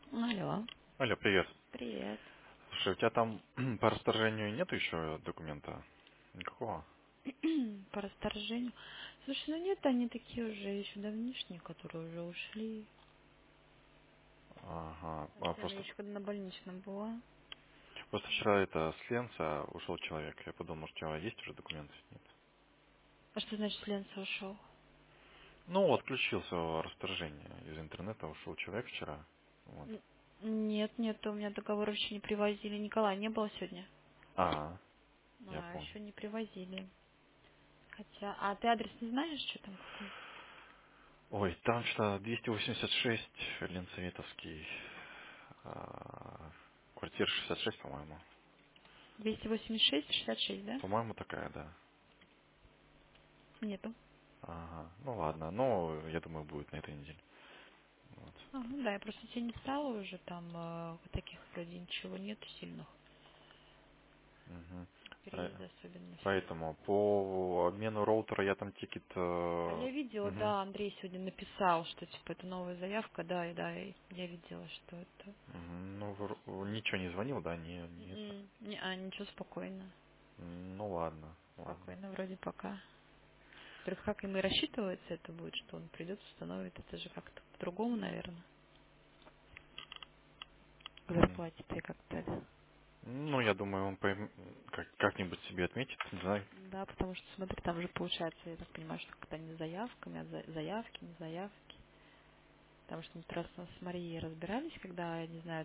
Алло, Алло, привет. привет. Слушай, у тебя там по расторжению нету еще документа? Никакого? По расторжению. Слушай, ну нет, они такие уже еще давнишние, которые уже ушли. Ага. Это я еще когда на больничном была. Просто вчера это с Ленца ушел человек. Я подумал, что у тебя есть уже документы? Нет. А что значит Ленца ушел? Ну, отключился расторжение. Из интернета ушел человек вчера. Вот. Нет, нет, у меня договор еще не привозили. Николая не было сегодня. А, я А, понял. еще не привозили. Хотя, а ты адрес не знаешь, что там какой? Ой, там что 286 Ленцеветовский. Квартира 66, по-моему. 286-66, да? По-моему, такая, да. Нету. Ага. Ну ладно. Ну, я думаю, будет на этой неделе. Вот. А, ну да, я просто тебе не стала уже, там таких вроде ничего нет сильных. Мгм. Переезда особенно все. Поэтому по обмену роутера я там тикет... А я видела, мгм. да, Андрей сегодня написал, что типа это новая заявка, да, и да, и я видела, что это. Мгм. Ну, ничего не звонил, да, не это. Ничего, спокойно. Ну ладно, ладно. Спокойно вроде пока. Только как им и рассчитывается это будет, что он придет, установит, это же как-то по-другому, наверное. К М. зарплате-то и как-то. Ну, я думаю, он как-нибудь себе отметит, не знаю. Да, потому что, смотри, там же получается, я так понимаю, что как-то не заявками, а заявки, не заявки. Потому что мы как раз с Марией разбирались, когда, я не знаю,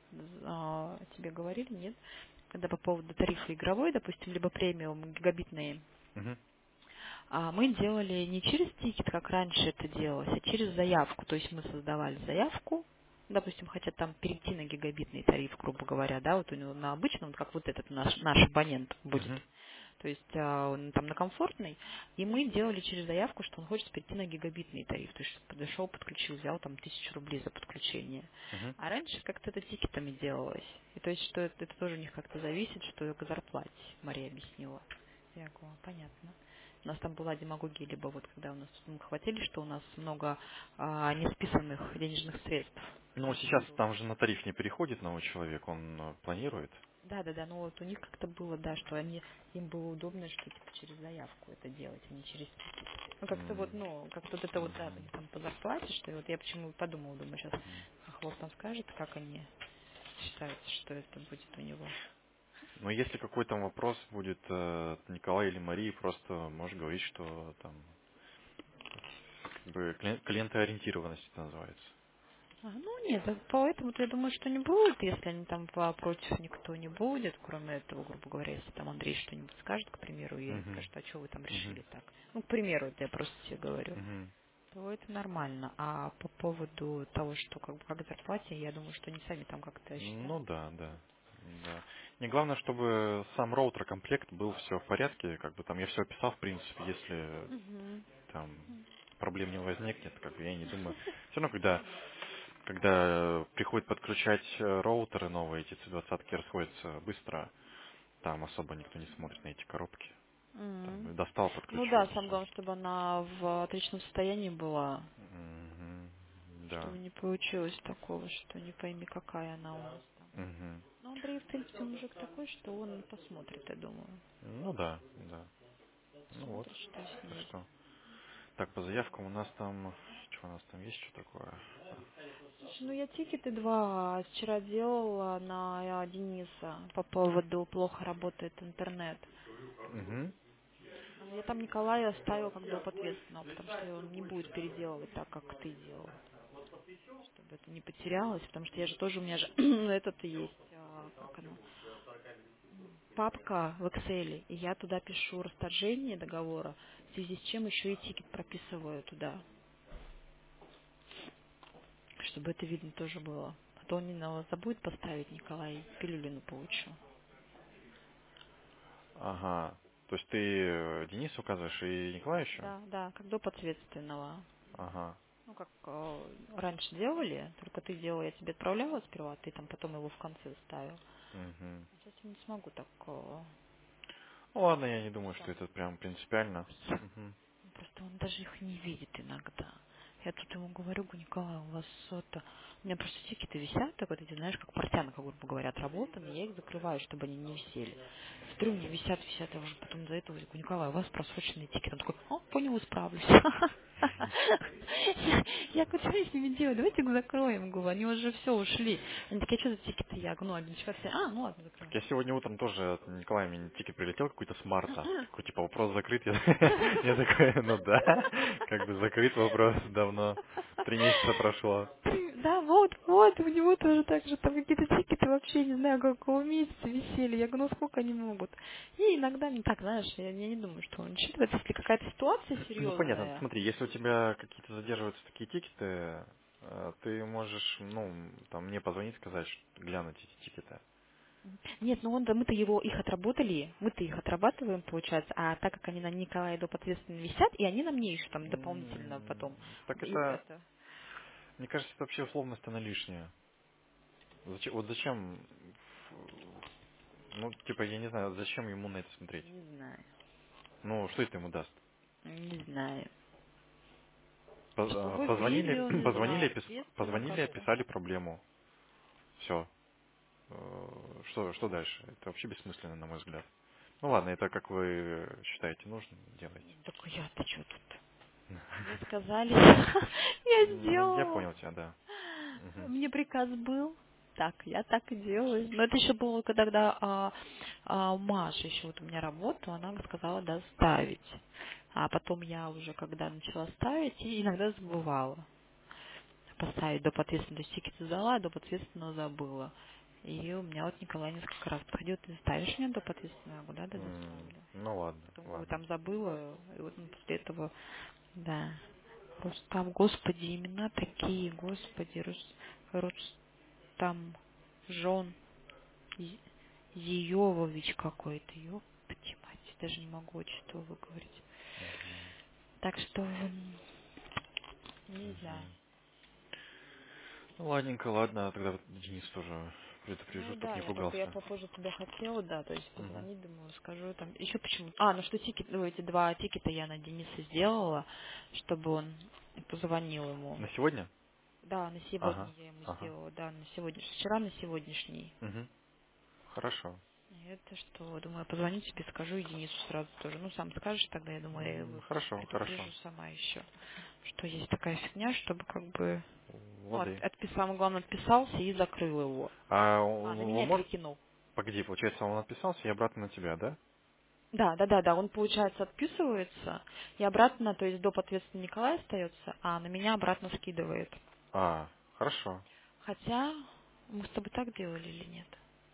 тебе говорили, нет? Когда по поводу тарифа игровой, допустим, либо премиум гигабитные, Мгм. мы делали не через тикет, как раньше это делалось, а через заявку. То есть мы создавали заявку, допустим, хотят там перейти на гигабитный тариф, грубо говоря, да, вот у него на обычном, вот как вот этот наш абонент будет. Мгм. То есть он там на комфортный, и мы делали через заявку, что он хочет перейти на гигабитный тариф. То есть подошел, подключил, взял там 1000 рублей за подключение. Мгм. А раньше как-то это тикетами делалось. И то есть, что это тоже у них как-то зависит, что к зарплате, Мария объяснила. Я говорю, понятно. У нас там была демагогия, либо вот когда у нас мы хватили, что у нас много несписанных денежных средств Ну, по сейчас поводу. там же на тариф не переходит новый человек, он планирует. Да, да, да, ну вот у них как-то было, да, что им было удобно, что типа через заявку это делать, а не через тикет. Ну как-то вот, М. ну, как-то вот это вот, да, Мгм. там по зарплате, что и вот я почему подумала, думаю, сейчас Хохлов там скажет, как они считают, что это будет у него. Но если какой там вопрос будет от Николая или Марии, просто можешь говорить, что там как бы клиентоориентированность это называется. Ну нет, поэтому я думаю, что не будет, если они там против никто не будет, кроме этого, грубо говоря, если там Андрей что-нибудь скажет, к примеру, и они Мгм. скажут, а что вы там Мгм. решили так. Ну, к примеру, это я просто тебе говорю. Мгм. То это нормально. А по поводу того, что как бы как зарплате, я думаю, что они сами там как-то Ну считают. да, да. Да. Не главное, чтобы сам роутер комплект был все в порядке, как бы там я все описал, в принципе, если Угу. там проблем не возникнет, как бы я не думаю. Все равно, когда приходит подключать роутеры новые, эти C20 расходятся быстро, там особо никто не смотрит на эти коробки. Там достал, Ну подключил да, и самое все. главное, чтобы она в отличном состоянии была, Да. чтобы не получилось такого, что не пойми, какая она у нас там. Мгм. Ну, Андрей, в принципе, мужик такой, что он посмотрит, я думаю. Ну да, да. Ну вот. Смотрит, что с Так ней. что. Так, по заявкам у нас там. Что у нас там есть, что такое? Слушай, ну я тикеты два вчера делала на Дениса по поводу плохо работает интернет. Угу. Я там Николая оставила как доп. Ответственного, потому что он не будет переделывать так, как ты делал, чтобы это не потерялось, потому что я же тоже, у меня же этот есть, как оно, папка в Excel, и я туда пишу расторжение договора, в связи с чем еще и тикет прописываю туда, чтобы это видно тоже было. А то он не забудет поставить, Николай, пилюлину получу. Ага. То есть ты Денис указываешь и Николай еще? Да, да, как доп. Ответственного. Ага. Ну, как раньше делали, только ты делал, я тебе отправляла сперва, а ты там потом его в конце ставил. Угу. А сейчас я не смогу так Ну ладно, я не думаю, что сам. это прям принципиально. Угу. Просто он даже их не видит иногда. Я тут ему говорю: Николай, у вас это... У меня просто тикеты висят, так вот эти, знаешь, как портянка, грубо говоря, отработаны, я их закрываю, чтобы они не висели. Смотрю, у меня висят, я уже потом до этого говорю: Николай, у вас просроченный тикет. Он такой: понял, исправлюсь. Я говорю: что я с ними делаю? Давайте их закроем, говорю, они уже все ушли. Они такие: что за тикеты? Я говорю: ну, одиночка все. Ну ладно, закроем. Так я сегодня утром тоже от Николая мне тикет прилетел какой-то с марта. Такой, типа, вопрос закрыт. Я, я такой, ну да, как бы закрыт вопрос давно. 3 месяца прошло. Да, вот, у него тоже так же, там какие-то тикеты вообще не знаю, какого месяца висели. Я говорю: ну сколько они могут? И иногда не так, знаешь, я не думаю, что он считывает, если какая-то ситуация Ну, понятно. серьезная. Смотри, если у тебя какие-то задерживаются такие тикеты, ты можешь, ну, там, мне позвонить, сказать, глянуть эти тикеты. Нет, ну он, да, их отработали, мы-то их отрабатываем, получается, а так как они на Николая доп. Ответственно висят, и они на мне еще там дополнительно потом. Так И это, это. мне кажется, это вообще условность, она лишняя. Зачем, вот зачем, ну, типа, я не знаю, зачем ему на это смотреть? Не знаю, Ну, что это ему даст? не знаю. Чтобы Позвонили, видео, не знаю, ответственно позвонили, как-то. описали проблему. Все. Что дальше? Это вообще бессмысленно, на мой взгляд. Ну ладно, это как вы считаете нужно, делайте. Так я-то что тут? Мне сказали, я Ну, я сделала. понял тебя, да. Мгм. Мне приказ был. Так, я так и делаю. Но это еще было, когда Маша еще вот у меня работала, она сказала доставить. А потом я уже, когда начала ставить, и иногда забывала поставить доп. Ответственно. То есть тикет создала, а доп. Ответственно забыла. И у меня вот Николай несколько раз подходил: ты ставишь мне доп. Ответственно? Я говорю: да, доставлю. Ну ладно, Потом, говорю, ладно. там забыла, и вот после этого, да. Рустам, господи, имена такие, господи, Рустам, Жон, Зиевович какой-то, ёпти мать, даже не могу отчество выговорить. Так что нельзя. Мгм. Ну ладненько, ладно, тогда вот Денис тоже Ну предупрежу, чтоб да, не я только я пугался. попозже тебя хотела, да, то есть Мгм. позвонить, думаю, скажу там. Еще почему? Ну что эти 2 тикета я на Дениса сделала, чтобы он позвонил ему. На сегодня? Да, на сегодня Ага, я ему ага. сделала, да, на сегодня, вчера на сегодняшний. Мгм. Хорошо. И это что, думаю, позвоню тебе, скажу, и Денису сразу тоже. Ну, сам скажешь тогда, я думаю, я его Хорошо, хорошо. предупрежу сама еще, что есть такая фигня, чтобы как бы, ну, Лады. самое главное, отписался и закрыл его. А На он меня может... перекинул. Погоди, получается, он отписался и обратно на тебя, да? Да, он, получается, отписывается, и обратно, то есть доп. Ответственный Николай остается, а на меня обратно скидывает. Хорошо. Хотя, мы с тобой так делали или нет?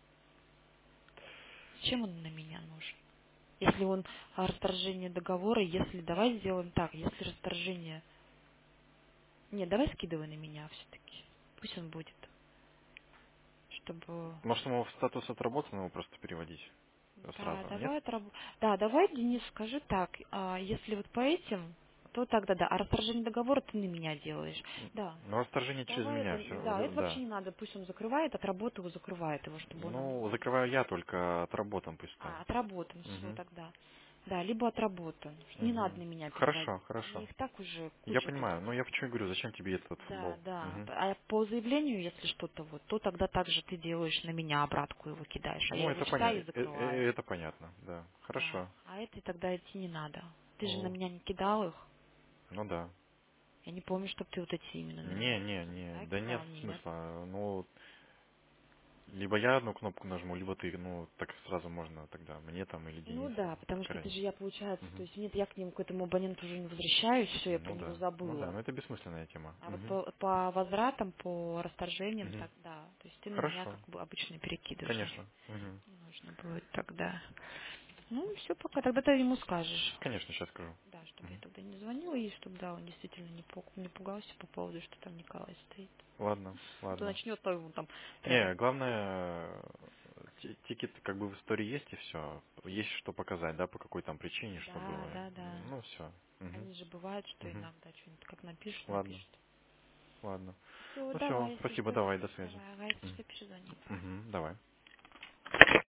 Зачем он на меня нужен? Если он расторжение договора, если давай сделаем так, если расторжение... Нет, давай скидывай на меня все-таки. Пусть он будет. Чтобы... Может, ему в статус отработанного просто переводить Да, сразу, нет? давай Да, давай, Денис, скажи так. Если вот по этим, то тогда да. А расторжение договора ты на меня делаешь. Да. Но расторжение через Давай меня это... Да, все, это вообще да. не надо. Пусть он закрывает, от работы его закрывает его, чтобы он Ну, ему... закрываю я только отработан пусть там. Отработан, все Угу. тогда. Да, либо отработан. Не надо Угу. на меня Хорошо, переводить. У меня хорошо. их так уже Я куча понимаю, таких. но я почему и говорю, зачем тебе этот Да, футбол? да. Угу. А по заявлению, если что-то вот, то тогда также ты делаешь на меня обратку его кидаешь, а я Ну, его это читаю понятно, и закрываю. это понятно, да. Да. Хорошо. А этой тогда идти не надо. Ты же на О, меня не кидал их. ну да. Я не помню, чтобы ты вот эти именно на меня. Не, Да, да нет кидал? Нет. смысла. Ну, либо я одну кнопку нажму, либо ты, ну, так сразу можно тогда мне там или Ну Денису. да, потому Какая что ты же, разница? я, получается, то Мгм. есть нет, я к нему, к этому абоненту уже не возвращаюсь, все, я про него Ну да, забыла. но это бессмысленная тема. А вот Мгм. по возвратам, по расторжениям, Мгм. так да. То есть ты на меня Хорошо, как бы обычно перекидываешь. конечно. Мгм. Не нужно будет тогда. Ну, все пока. Тогда ты ему скажешь. Конечно, сейчас скажу. Да, чтобы я Мгм. тогда не звонила, и чтобы, да, он действительно не пугался по поводу, что там Николай стоит. Ладно, А то ладно. начнет то ему там прям... Не, главное, тикет как бы в истории есть и все. Есть что показать, да, по какой там причине, что Да, было. да, да. Ну, все. Они же бывают, что Угу. иногда что-нибудь как напишут, Ладно, напишут. ладно. Все, Ну все, давай, если спасибо, что, давай, до связи. давай, ага, если что, пиши, звони. Пока. Угу, давай.